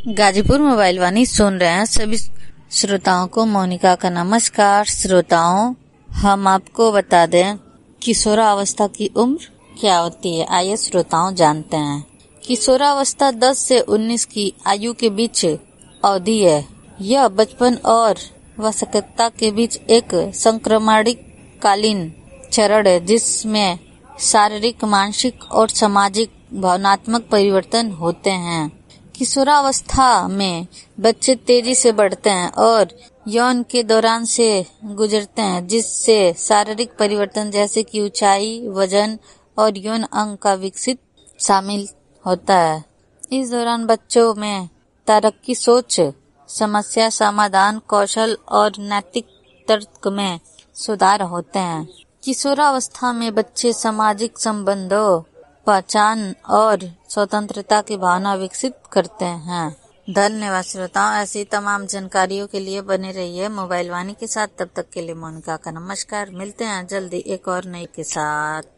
Ghazipur mobile वाणी सुन रहे हैं सभी श्रोताओं को मोनिका का नमस्कार। श्रोताओं, हम आपको बता दें किशोरावस्था की उम्र क्या होती है। आइए श्रोताओं जानते हैं। किशोरावस्था 10 से 19 की आयु के बीच अवधि है। यह बचपन और वयस्कता के बीच एक संक्रमणिक कालीन चरण है जिसमें शारीरिक, मानसिक और सामाजिक भावनात्मक परिवर्तन होते हैं। किशोरावस्था में बच्चे तेजी से बढ़ते हैं और यौन के दौरान से गुजरते हैं, जिससे शारीरिक परिवर्तन जैसे कि ऊंचाई, वजन और यौन अंग का विकसित शामिल होता है। इस दौरान बच्चों में तरक्की, सोच, समस्या समाधान कौशल और नैतिक तर्क में सुधार होते हैं। किशोरावस्था में बच्चे सामाजिक संबंधों, पहचान और स्वतंत्रता की भावना विकसित करते हैं। धन्यवाद श्रोताओं। ऐसी तमाम जानकारियों के लिए बने रहिए मोबाइल वाणी के साथ। तब तक के लिए मोनिका का नमस्कार। मिलते हैं जल्दी एक और नई के साथ।